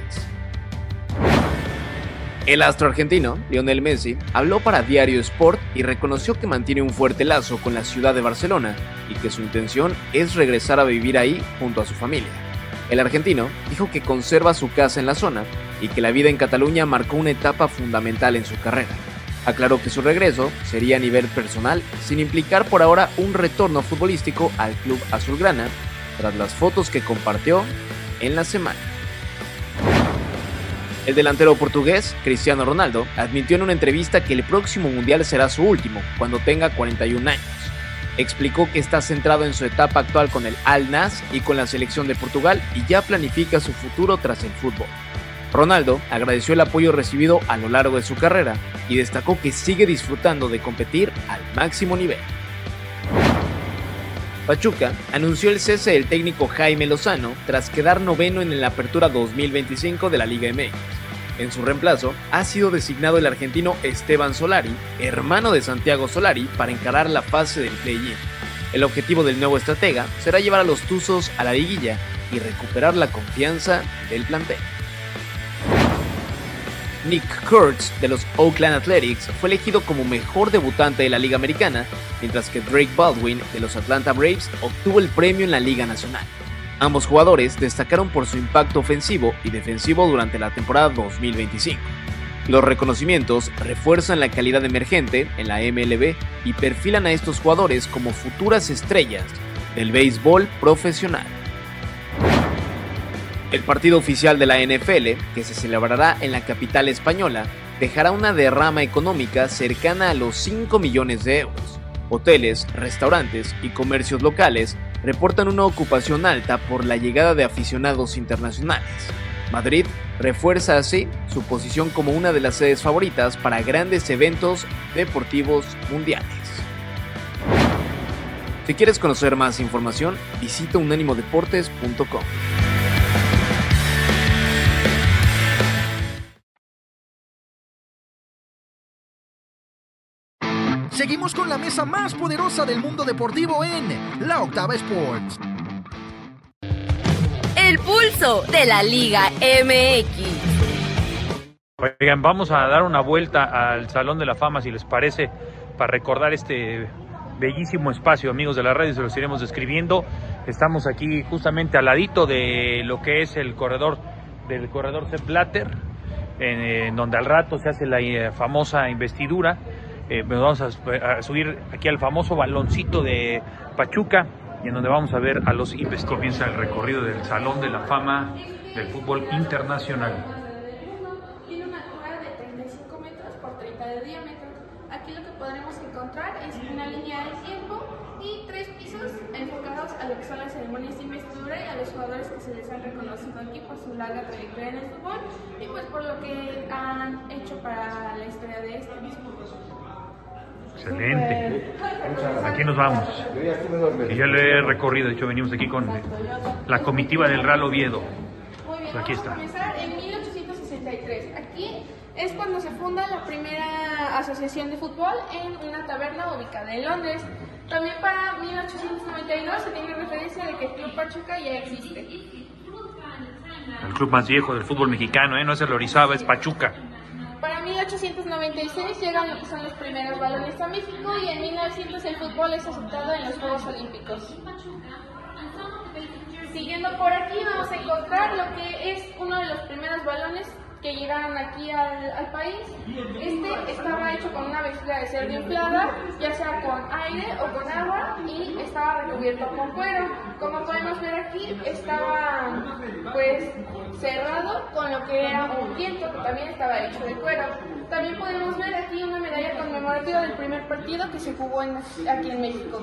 El astro argentino, Lionel Messi, habló para Diario Sport y reconoció que mantiene un fuerte lazo con la ciudad de Barcelona y que su intención es regresar a vivir ahí junto a su familia. El argentino dijo que conserva su casa en la zona y que la vida en Cataluña marcó una etapa fundamental en su carrera. Aclaró que su regreso sería a nivel personal, sin implicar por ahora un retorno futbolístico al club azulgrana, tras las fotos que compartió en la semana. El delantero portugués, Cristiano Ronaldo, admitió en una entrevista que el próximo Mundial será su último, cuando tenga 41 años. Explicó que está centrado en su etapa actual con el Al Nassr y con la selección de Portugal y ya planifica su futuro tras el fútbol. Ronaldo agradeció el apoyo recibido a lo largo de su carrera y destacó que sigue disfrutando de competir al máximo nivel. Pachuca anunció el cese del técnico Jaime Lozano tras quedar noveno en la Apertura 2025 de la Liga MX. En su reemplazo ha sido designado el argentino Esteban Solari, hermano de Santiago Solari, para encarar la fase del play-in. El objetivo del nuevo estratega será llevar a los Tuzos a la liguilla y recuperar la confianza del plantel. Nick Kurtz de los Oakland Athletics fue elegido como mejor debutante de la Liga Americana, mientras que Drake Baldwin de los Atlanta Braves obtuvo el premio en la Liga Nacional. Ambos jugadores destacaron por su impacto ofensivo y defensivo durante la temporada 2025. Los reconocimientos refuerzan la calidad emergente en la MLB y perfilan a estos jugadores como futuras estrellas del béisbol profesional. El partido oficial de la NFL, que se celebrará en la capital española, dejará una derrama económica cercana a los 5 millones de euros. Hoteles, restaurantes y comercios locales reportan una ocupación alta por la llegada de aficionados internacionales. Madrid refuerza así su posición como una de las sedes favoritas para grandes eventos deportivos mundiales. Si quieres conocer más información, visita unánimodeportes.com. Seguimos con la mesa más poderosa del mundo deportivo en La Octava Sports. El pulso de la Liga MX. Oigan, vamos a dar una vuelta al Salón de la Fama, si les parece, para recordar este bellísimo espacio, amigos de la radio, se los iremos describiendo. Estamos aquí justamente al ladito de lo que es el corredor Sepp Blatter, en donde al rato se hace la famosa investidura. Vamos a subir aquí al famoso baloncito de Pachuca, y en donde vamos a ver a los investigadores. Comienza el recorrido del Salón de la Fama del fútbol internacional. Tiene una altura de 35 metros por 30 de diámetro. Aquí lo que podremos encontrar es una línea del tiempo y 3 pisos enfocados a lo que son las ceremonias de investidura y a los jugadores que se les han reconocido aquí por su larga trayectoria en el fútbol y pues por lo que han hecho para la historia de este mismo. Excelente. Aquí nos vamos. Y ya lo he recorrido, de hecho venimos aquí con la comitiva del Real Oviedo. Muy bien, aquí vamos a comenzar en 1863. Aquí es cuando se funda la primera asociación de fútbol en una taberna ubicada en Londres. También para 1892 se tiene referencia de que el Club Pachuca ya existe. El club más viejo del fútbol mexicano, no es el Orizaba, es Pachuca. Para 1896 llegan lo que son los primeros balones a México y en 1900 el fútbol es aceptado en los Juegos Olímpicos. Siguiendo por aquí vamos a encontrar lo que es uno de los primeros balones que llegaron aquí al país. Este estaba hecho con una vejiga de cerdo inflada, ya sea con aire o con agua, y estaba recubierto con cuero. Como podemos ver aquí, estaba pues cerrado con lo que era un viento, que también estaba hecho de cuero. También podemos ver aquí una medalla conmemorativa del primer partido que se jugó aquí en México.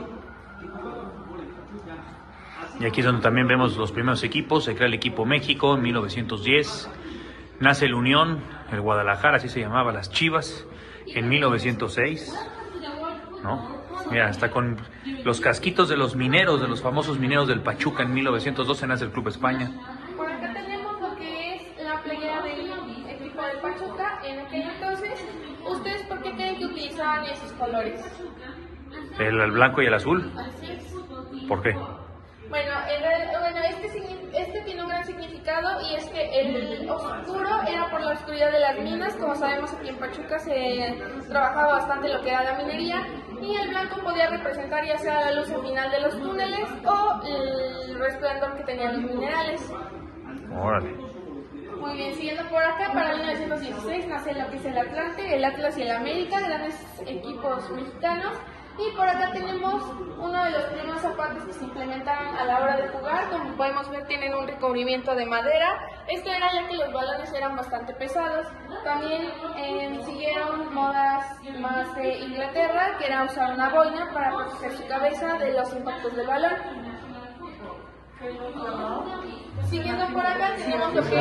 Y aquí es donde también vemos los primeros equipos. Se crea el equipo México en 1910. Nace el Unión, el Guadalajara, así se llamaba, las Chivas, en 1906, ¿no? Mira, está con los casquitos de los mineros, de los famosos mineros del Pachuca. En 1912 nace el Club España. Por acá tenemos lo que es la playera del equipo del Pachuca. En aquel entonces, ¿ustedes por qué creen que utilizaban esos colores? El blanco y el azul. Así es. ¿Por qué? Bueno, este tiene un gran significado, y es que el oscuro era por la oscuridad de las minas. Como sabemos, aquí en Pachuca se trabajaba bastante lo que era la minería, y el blanco podía representar ya sea la luz al final de los túneles o el resplandor que tenían los minerales. Órale. Muy bien, siguiendo por acá, para 1916 nace lo que es el Atlante, el Atlas y el América, grandes equipos mexicanos. Y por acá tenemos uno de los primeros zapatos que se implementaron a la hora de jugar. Como podemos ver, tienen un recubrimiento de madera. Esto era ya que los balones eran bastante pesados. También siguieron modas más de Inglaterra, que era usar una boina para proteger su cabeza de los impactos del balón. Siguiendo por acá tenemos lo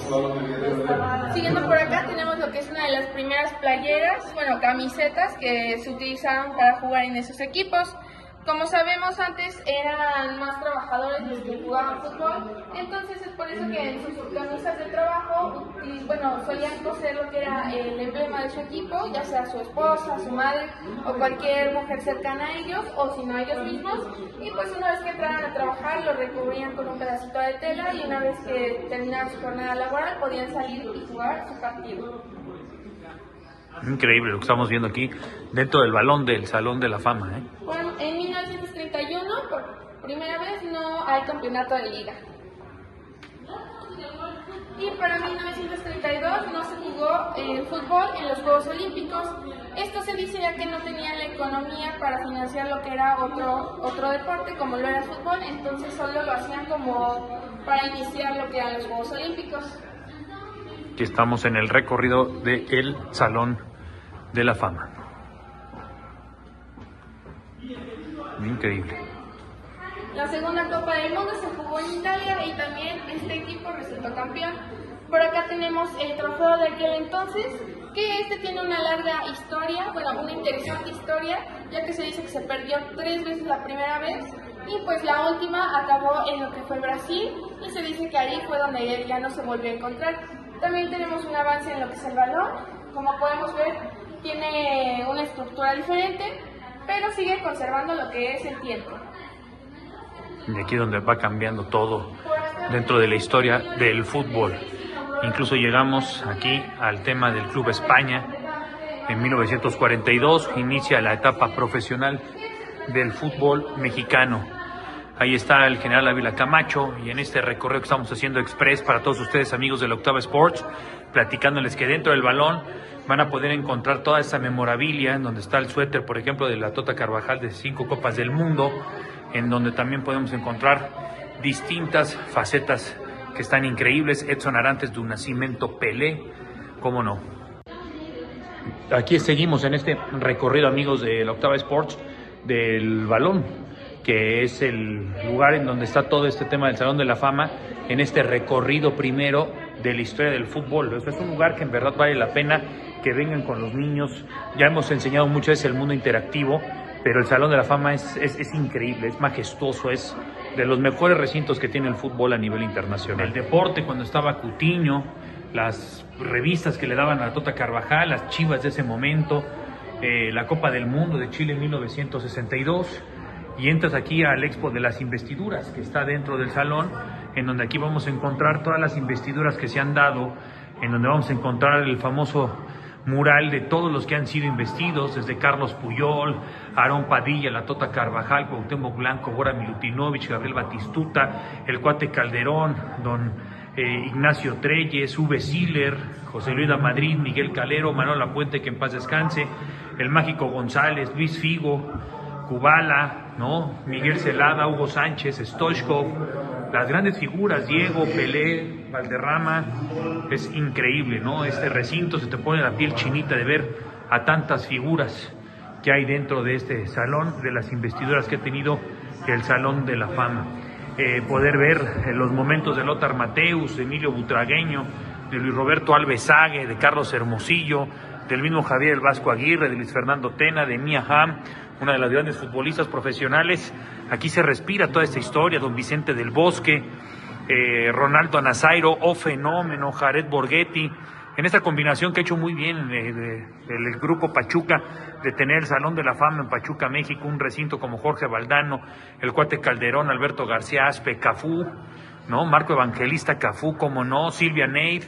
que es una de las primeras playeras, camisetas que se utilizaron para jugar en esos equipos. Como sabemos, antes eran más trabajadores los que jugaban fútbol, entonces es por eso que en sus camisas de trabajo solían coser lo que era el emblema de su equipo, ya sea su esposa, su madre o cualquier mujer cercana a ellos, o si no ellos mismos. Y pues una vez que entraban a trabajar lo recubrían con un pedacito de tela, y una vez que terminaban su jornada laboral podían salir y jugar su partido. Increíble lo que estamos viendo aquí dentro del balón del Salón de la Fama, ¿eh? Bueno, en 1931 por primera vez no hay campeonato de liga. Y para 1932 no se jugó el fútbol en los Juegos Olímpicos. Esto se dice ya que no tenían la economía para financiar lo que era otro deporte como lo era el fútbol, entonces solo lo hacían como para iniciar lo que eran los Juegos Olímpicos. Aquí estamos en el recorrido del Salón de la Fama. Increíble. La segunda Copa del Mundo se jugó en Italia y también este equipo resultó campeón. Por acá tenemos el trofeo de aquel entonces, que este tiene una larga historia, bueno, una interesante historia, ya que se dice que se perdió 3 veces la primera vez, y pues la última acabó en lo que fue Brasil, y se dice que ahí fue donde ya no se volvió a encontrar. También tenemos un avance en lo que es el balón, como podemos ver tiene una estructura diferente, pero sigue conservando lo que es el tiempo. Y aquí donde va cambiando todo dentro de la historia del fútbol. Incluso llegamos aquí al tema del Club España. En 1942 inicia la etapa profesional del fútbol mexicano. Ahí está el general Ávila Camacho, y en este recorrido que estamos haciendo express para todos ustedes, amigos de la Octava Sports, platicándoles que dentro del balón van a poder encontrar toda esta memorabilia, en donde está el suéter, por ejemplo, de la Tota Carvajal de 5 Copas del Mundo, en donde también podemos encontrar distintas facetas que están increíbles. Edson Arantes de un Nacimiento, Pelé, cómo no. Aquí seguimos en este recorrido, amigos de la Octava Sports, del balón, que es el lugar en donde está todo este tema del Salón de la Fama, en este recorrido primero de la historia del fútbol. Es un lugar que en verdad vale la pena que vengan con los niños. Ya hemos enseñado muchas veces el mundo interactivo, pero el Salón de la Fama es increíble, es majestuoso, es de los mejores recintos que tiene el fútbol a nivel internacional. El deporte, cuando estaba Coutinho, las revistas que le daban a la Tota Carvajal, las Chivas de ese momento, la Copa del Mundo de Chile en 1962, y entras aquí al Expo de las Investiduras, que está dentro del salón, en donde aquí vamos a encontrar todas las investiduras que se han dado, en donde vamos a encontrar el famoso mural de todos los que han sido investidos, desde Carlos Puyol, Aarón Padilla, la Tota Carvajal, Cuauhtémoc Blanco, Bora Milutinovic, Gabriel Batistuta, el Cuate Calderón, don Ignacio Treyes, Uwe Siller, José Luis Madrid, Miguel Calero, Manuel Lapuente, que en paz descanse, el Mágico González, Luis Figo, Kubala, ¿no? Miguel Celada, Hugo Sánchez, Stoichkov, las grandes figuras, Diego, Pelé, Valderrama. Es increíble, ¿no? Este recinto, se te pone la piel chinita de ver a tantas figuras que hay dentro de este salón, de las investiduras que ha tenido el Salón de la Fama. Poder ver los momentos de Lothar Matthäus, de Emilio Butragueño, de Luis Roberto Alves Sague, de Carlos Hermosillo, del mismo Javier El Vasco Aguirre, de Luis Fernando Tena, de Mia Hamm, una de las grandes futbolistas profesionales. Aquí se respira toda esta historia, don Vicente del Bosque, Ronaldo Nazairo, O Fenómeno, Jared Borghetti, en esta combinación que ha hecho muy bien el grupo Pachuca, de tener el Salón de la Fama en Pachuca, México, un recinto como Jorge Valdano, el Cuate Calderón, Alberto García Aspe, Cafú, ¿no? Marco Evangelista Cafú, como no, Silvia Neid,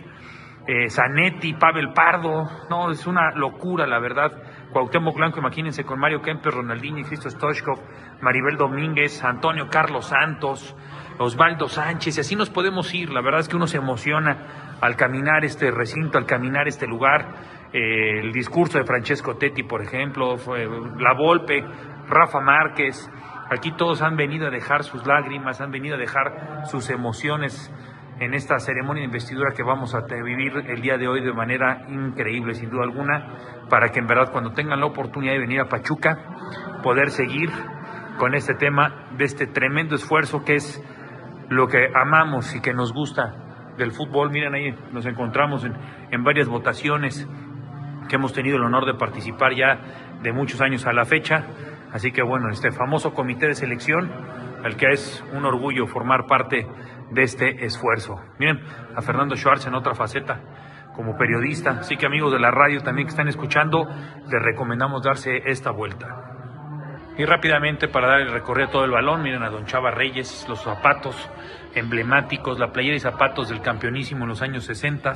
Zanetti, Pavel Pardo, no, es una locura, la verdad. Cuauhtémoc Blanco, imagínense, con Mario Kempes, Ronaldinho y Cristo Stoichkov, Maribel Domínguez, Antonio Carlos Santos, Osvaldo Sánchez, y así nos podemos ir. La verdad es que uno se emociona al caminar este recinto, al caminar este lugar. El discurso de Francesco Tetti, por ejemplo, La Volpe, Rafa Márquez, aquí todos han venido a dejar sus lágrimas, han venido a dejar sus emociones en esta ceremonia de investidura que vamos a vivir el día de hoy de manera increíble, sin duda alguna, para que en verdad cuando tengan la oportunidad de venir a Pachuca, poder seguir con este tema de este tremendo esfuerzo que es lo que amamos y que nos gusta del fútbol. Miren, ahí nos encontramos en varias votaciones que hemos tenido el honor de participar ya de muchos años a la fecha, así que bueno, este famoso comité de selección, al que es un orgullo formar parte de este esfuerzo. Miren, a Fernando Schwartz en otra faceta como periodista, así que amigos de la radio también que están escuchando, les recomendamos darse esta vuelta. Y rápidamente, para dar el recorrido a todo el balón, miren a don Chava Reyes, los zapatos emblemáticos, la playera y zapatos del campeonísimo en los años 60,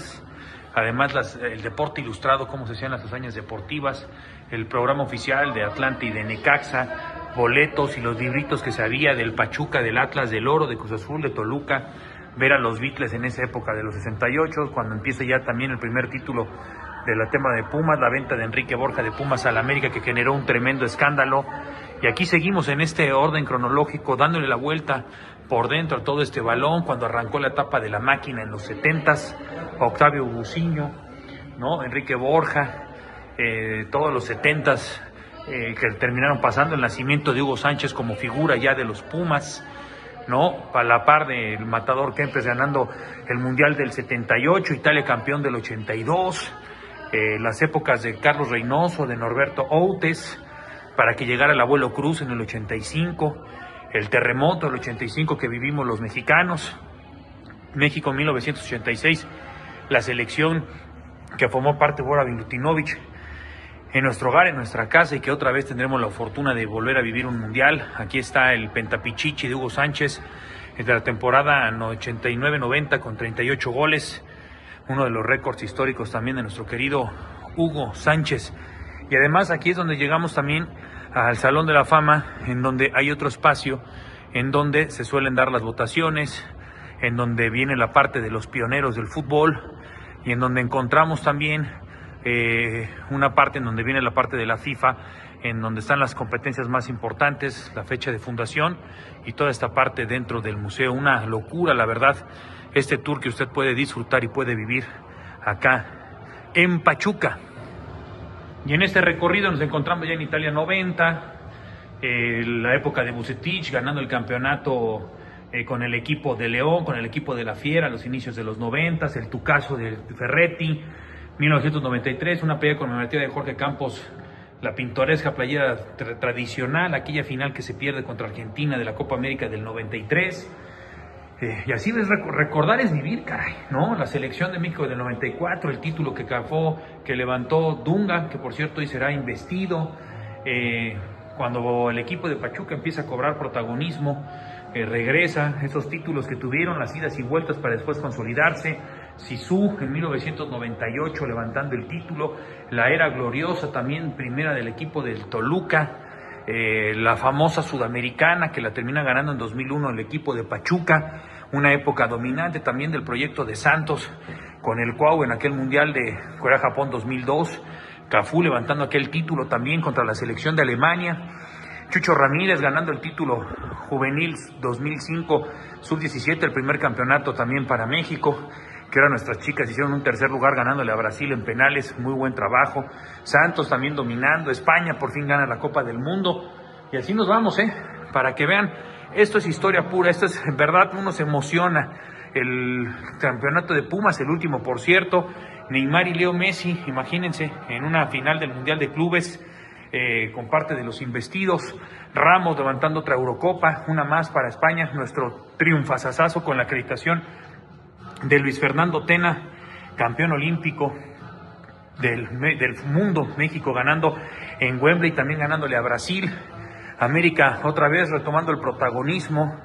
además el deporte ilustrado, cómo se hacían las hazañas deportivas, el programa oficial de Atlante y de Necaxa, boletos y los libritos que se había del Pachuca, del Atlas, del Oro, de Cruz Azul, de Toluca, ver a los Beatles en esa época de los 68, cuando empieza ya también el primer título del tema de Pumas, la venta de Enrique Borja de Pumas al América, que generó un tremendo escándalo. Y aquí seguimos en este orden cronológico, dándole la vuelta por dentro a todo este balón, cuando arrancó la etapa de la máquina en los 70s, Octavio Buciño, ¿no? Enrique Borja, todos los 70s, que terminaron pasando el nacimiento de Hugo Sánchez como figura ya de los Pumas, ¿no? A la par del matador Kempes ganando el Mundial del 78, Italia campeón del 82, las épocas de Carlos Reynoso, de Norberto Outes, para que llegara el abuelo Cruz en el 85, el terremoto del 85 que vivimos los mexicanos, México 1986, la selección que formó parte de Bora Milutinovic en nuestro hogar, en nuestra casa, y que otra vez tendremos la fortuna de volver a vivir un mundial. Aquí está el Pentapichichi de Hugo Sánchez, de la temporada 89-90 con 38 goles, uno de los récords históricos también de nuestro querido Hugo Sánchez. Y además aquí es donde llegamos también al Salón de la Fama, en donde hay otro espacio, en donde se suelen dar las votaciones, en donde viene la parte de los pioneros del fútbol, y en donde encontramos también una parte en donde viene la parte de la FIFA, en donde están las competencias más importantes, la fecha de fundación y toda esta parte dentro del museo. Una locura, la verdad, este tour que usted puede disfrutar y puede vivir acá en Pachuca. Y en este recorrido nos encontramos ya en Italia 90, la época de Vucetich ganando el campeonato con el equipo de León, con el equipo de la Fiera, a los inicios de los 90, el Tucaso de Ferretti, 1993, una pelea conmemorativa de Jorge Campos, la pintoresca playera tradicional, aquella final que se pierde contra Argentina de la Copa América del 93. Y así es, recordar es vivir, caray, ¿no? La selección de México del 94, el título que levantó Dunga, que por cierto hoy será investido. Cuando el equipo de Pachuca empieza a cobrar protagonismo, regresa esos títulos que tuvieron, las idas y vueltas para después consolidarse. Zizou en 1998 levantando el título, la era gloriosa también primera del equipo del Toluca, la famosa Sudamericana que la termina ganando en 2001 el equipo de Pachuca, una época dominante también del proyecto de Santos con el Cuau en aquel Mundial de Corea-Japón 2002, Cafú levantando aquel título también contra la selección de Alemania, Chucho Ramírez ganando el título juvenil 2005, sub-17, el primer campeonato también para México, que ahora nuestras chicas hicieron un tercer lugar ganándole a Brasil en penales, muy buen trabajo. Santos también dominando, España por fin gana la Copa del Mundo, y así nos vamos, para que vean, esto es historia pura, esto es, en verdad, uno se emociona. El campeonato de Pumas, el último por cierto, Neymar y Leo Messi, imagínense, en una final del Mundial de Clubes, con parte de los investidos, Ramos levantando otra Eurocopa, una más para España, nuestro triunfazazazo con la acreditación de Luis Fernando Tena, campeón olímpico del mundo, México ganando en Wembley, también ganándole a Brasil, América otra vez retomando el protagonismo,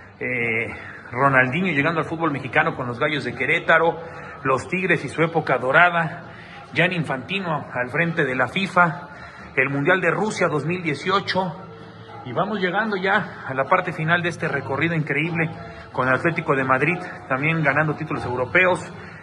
Ronaldinho llegando al fútbol mexicano con los Gallos de Querétaro, los Tigres y su época dorada, Gianni Infantino al frente de la FIFA, el Mundial de Rusia 2018, y vamos llegando ya a la parte final de este recorrido increíble con el Atlético de Madrid también ganando títulos europeos,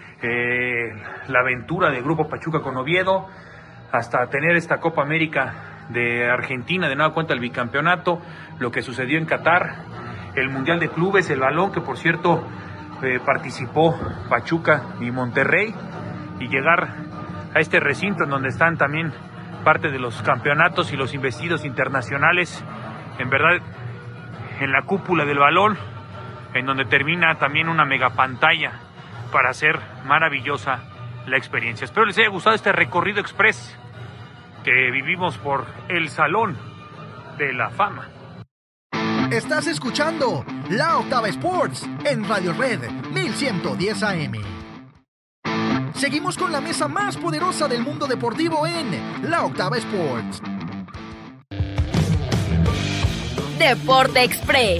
la aventura del Grupo Pachuca con Oviedo, hasta tener esta Copa América de Argentina, de nueva cuenta el bicampeonato, lo que sucedió en Qatar, el Mundial de Clubes, el balón que por cierto participó Pachuca y Monterrey, y llegar a este recinto en donde están también parte de los campeonatos y los investidos internacionales, en verdad en la cúpula del balón, en donde termina también una megapantalla para hacer maravillosa la experiencia. Espero les haya gustado este recorrido express que vivimos por el Salón de la Fama. Estás escuchando La Octava Sports en Radio Red 1110 AM. Seguimos con la mesa más poderosa del mundo deportivo en La Octava Sports. Deporte Express.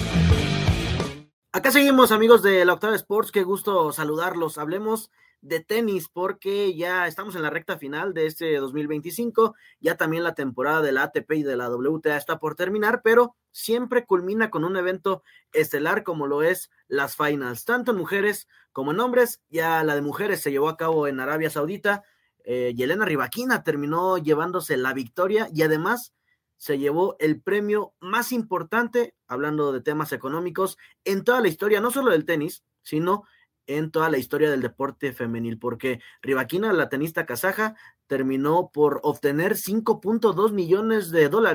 Acá seguimos, amigos de La Octava Sports, qué gusto saludarlos. Hablemos de tenis porque ya estamos en la recta final de este 2025, ya también la temporada de la ATP y de la WTA está por terminar, pero siempre culmina con un evento estelar como lo es las finals, tanto en mujeres como en hombres. Ya la de mujeres se llevó a cabo en Arabia Saudita, Yelena Rybakina terminó llevándose la victoria y además se llevó el premio más importante, hablando de temas económicos, en toda la historia, no solo del tenis, sino en toda la historia del deporte femenil, porque Rybakina, la tenista kazaja, terminó por obtener $5.2 millones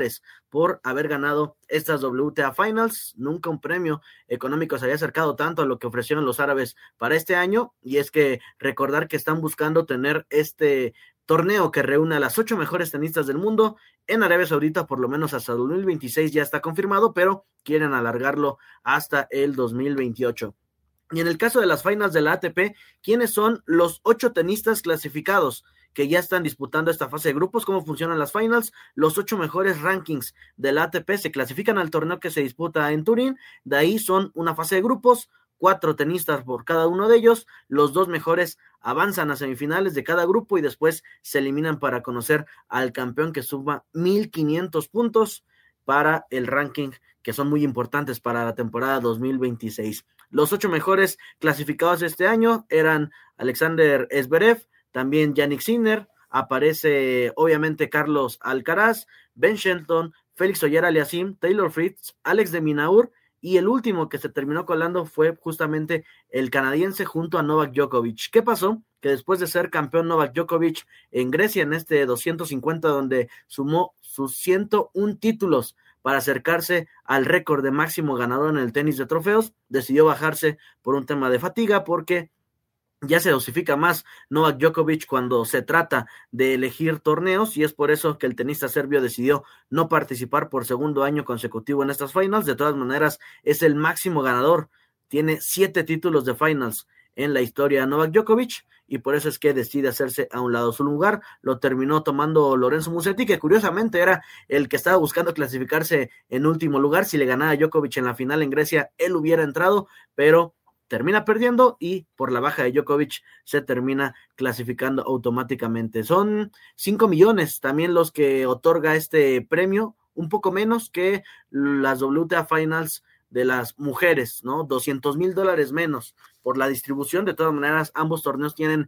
por haber ganado estas WTA Finals. Nunca un premio económico se había acercado tanto a lo que ofrecieron los árabes para este año, y es que recordar que están buscando tener este torneo que reúne a las 8 mejores tenistas del mundo en Arabia Saudita, por lo menos hasta 2026 ya está confirmado, pero quieren alargarlo hasta el 2028. Y en el caso de las finals de la ATP, ¿quiénes son los 8 tenistas clasificados que ya están disputando esta fase de grupos? ¿Cómo funcionan las finals? Los 8 mejores rankings de la ATP se clasifican al torneo que se disputa en Turín. De ahí son una fase de grupos, 4 tenistas por cada uno de ellos. Los 2 mejores avanzan a semifinales de cada grupo y después se eliminan para conocer al campeón, que suma 1,500 puntos para el ranking, que son muy importantes para la temporada 2026. Los 8 mejores clasificados este año eran Alexander Zverev, también Jannik Sinner, aparece obviamente Carlos Alcaraz, Ben Shelton, Félix Auger-Aliassime, Taylor Fritz, Alex de Minaur, y el último que se terminó colando fue justamente el canadiense junto a Novak Djokovic. ¿Qué pasó? Que después de ser campeón Novak Djokovic en Grecia en este 250, donde sumó sus 101 títulos para acercarse al récord de máximo ganador en el tenis de trofeos, decidió bajarse por un tema de fatiga, porque ya se dosifica más Novak Djokovic cuando se trata de elegir torneos, y es por eso que el tenista serbio decidió no participar por segundo año consecutivo en estas finals. De todas maneras, es el máximo ganador, tiene 7 títulos de finals en la historia Novak Djokovic, y por eso es que decide hacerse a un lado. Su lugar lo terminó tomando Lorenzo Musetti, que curiosamente era el que estaba buscando clasificarse en último lugar. Si le ganaba a Djokovic en la final en Grecia, él hubiera entrado, pero termina perdiendo y por la baja de Djokovic se termina clasificando automáticamente. Son 5 millones también los que otorga este premio, un poco menos que las WTA Finals de las mujeres, ¿no? $200,000 menos por la distribución. De todas maneras, ambos torneos tienen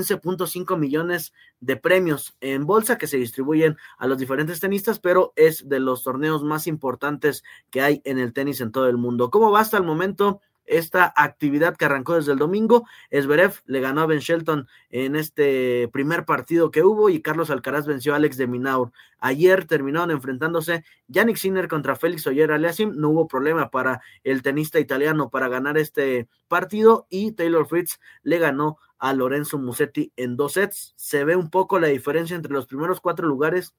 15.5 millones de premios en bolsa que se distribuyen a los diferentes tenistas, pero es de los torneos más importantes que hay en el tenis en todo el mundo. ¿Cómo va hasta el momento esta actividad que arrancó desde el domingo? Zverev le ganó a Ben Shelton en este primer partido que hubo, y Carlos Alcaraz venció a Alex de Minaur. Ayer terminaron enfrentándose Jannik Sinner contra Félix Auger-Aliassime. No hubo problema para el tenista italiano para ganar este partido, y Taylor Fritz le ganó a Lorenzo Musetti en 2 sets. Se ve un poco la diferencia entre los primeros 4 lugares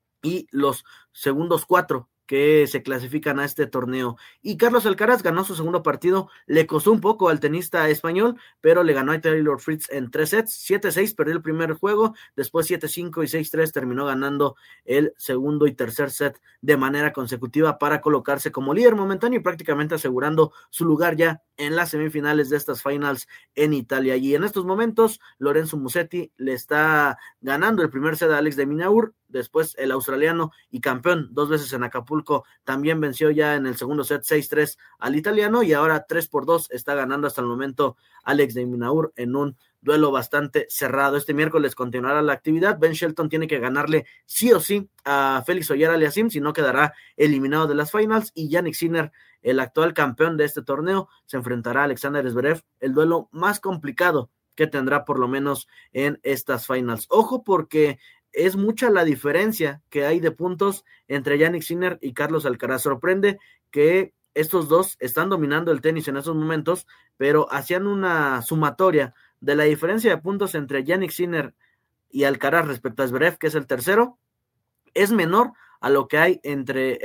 y los segundos 4 que se clasifican a este torneo. Y Carlos Alcaraz ganó su segundo partido, le costó un poco al tenista español, pero le ganó a Taylor Fritz en 3 sets, 7-6 perdió el primer juego, después 7-5 y 6-3 terminó ganando el segundo y tercer set de manera consecutiva para colocarse como líder momentáneo y prácticamente asegurando su lugar ya en las semifinales de estas finals en Italia. Y en estos momentos Lorenzo Musetti le está ganando el primer set a Alex de Minaur, después el australiano y campeón 2 veces en Acapulco también venció ya en el segundo set 6-3 al italiano, y ahora 3-2 está ganando hasta el momento Alex de Minaur en un duelo bastante cerrado. Este miércoles continuará la actividad. Ben Shelton tiene que ganarle sí o sí a Félix Auger-Aliassime, si no quedará eliminado de las finals, y Jannik Sinner, el actual campeón de este torneo, se enfrentará a Alexander Zverev, el duelo más complicado que tendrá por lo menos en estas finals. Ojo, porque es mucha la diferencia que hay de puntos entre Jannik Sinner y Carlos Alcaraz. Sorprende que estos dos están dominando el tenis en esos momentos, pero hacían una sumatoria de la diferencia de puntos entre Jannik Sinner y Alcaraz respecto a Zverev, que es el tercero, es mayor a lo que hay entre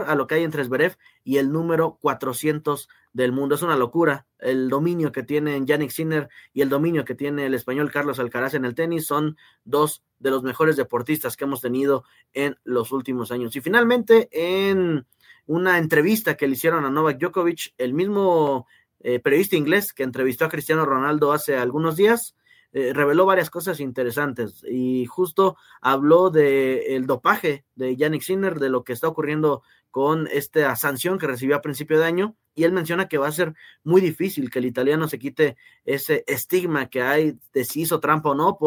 Zverev y el número 400 del mundo. Es una locura el dominio que tienen Jannik Sinner y el dominio que tiene el español Carlos Alcaraz en el tenis. Son 2 de los mejores deportistas que hemos tenido en los últimos años. Y finalmente, en una entrevista que le hicieron a Novak Djokovic, el mismo periodista inglés que entrevistó a Cristiano Ronaldo hace algunos días, reveló varias cosas interesantes, y justo habló del dopaje de Jannik Sinner, de lo que está ocurriendo con esta sanción que recibió a principio de año, y él menciona que va a ser muy difícil que el italiano se quite ese estigma que hay de si hizo trampa o no por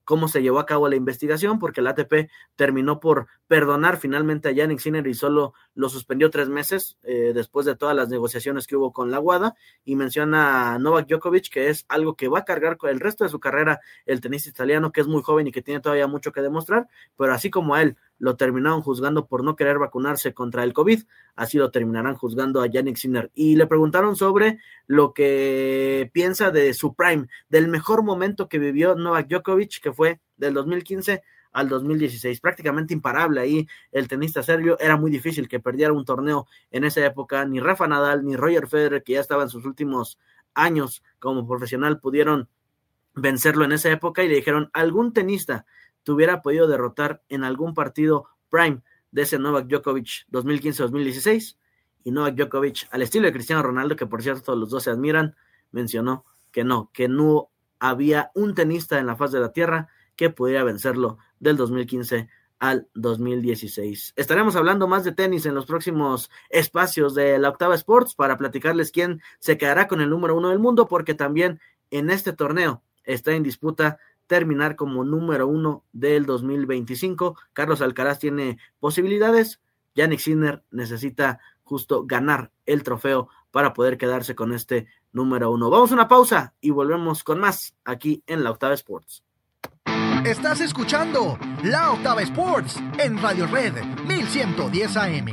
cómo se llevó a cabo la investigación, porque la ATP terminó por perdonar finalmente a Jannik Sinner y solo lo suspendió 3 meses después de todas las negociaciones que hubo con la WADA, y menciona a Novak Djokovic, que es algo que va a cargar con el resto de su carrera el tenista italiano, que es muy joven y que tiene todavía mucho que demostrar, pero así como a él lo terminaron juzgando por no querer vacunarse contra el COVID, así lo terminarán juzgando a Jannik Sinner. Y le preguntaron sobre lo que piensa de su prime, del mejor momento que vivió Novak Djokovic, que fue del 2015 al 2016, prácticamente imparable ahí el tenista serbio. Era muy difícil que perdiera un torneo en esa época. Ni Rafa Nadal ni Roger Federer, que ya estaba en sus últimos años como profesional, pudieron vencerlo en esa época, y le dijeron, ¿algún tenista te hubiera podido derrotar en algún partido prime de ese Novak Djokovic 2015-2016? Y Novak Djokovic, al estilo de Cristiano Ronaldo, que por cierto los dos se admiran, mencionó que no había un tenista en la faz de la tierra que pudiera vencerlo del 2015 al 2016. Estaremos hablando más de tenis en los próximos espacios de La Octava Sports para platicarles quién se quedará con el número 1 del mundo, porque también en este torneo está en disputa terminar como número 1 del 2025. Carlos Alcaraz tiene posibilidades, Jannik Sinner necesita justo ganar el trofeo para poder quedarse con este número 1. Vamos a una pausa y volvemos con más aquí en La Octava Sports. Estás escuchando La Octava Sports en Radio Red 1110 AM.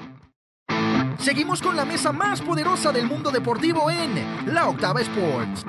Seguimos con la mesa más poderosa del mundo deportivo en La Octava Sports.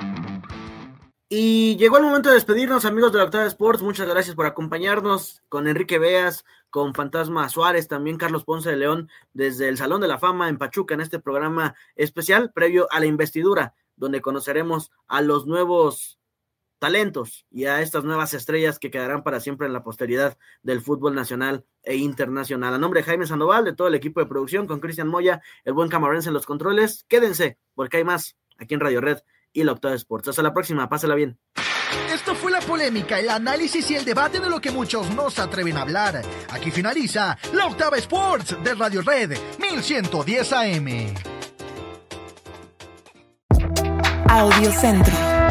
Y llegó el momento de despedirnos, amigos de La Octava Sports. Muchas gracias por acompañarnos, con Enrique Beas, con Fantasma Suárez, también Carlos Ponce de León, desde el Salón de la Fama en Pachuca, en este programa especial previo a la investidura, donde conoceremos a los nuevos talentos y a estas nuevas estrellas que quedarán para siempre en la posteridad del fútbol nacional e internacional. A nombre de Jaime Sandoval, de todo el equipo de producción, con Cristian Moya, el buen camarense en los controles, quédense, porque hay más aquí en Radio Red y La Octava Sports. Hasta la próxima, pásala bien. Esto fue la polémica, el análisis y el debate de lo que muchos no se atreven a hablar. Aquí finaliza La Octava Sports de Radio Red 1110 AM. Audio Centro.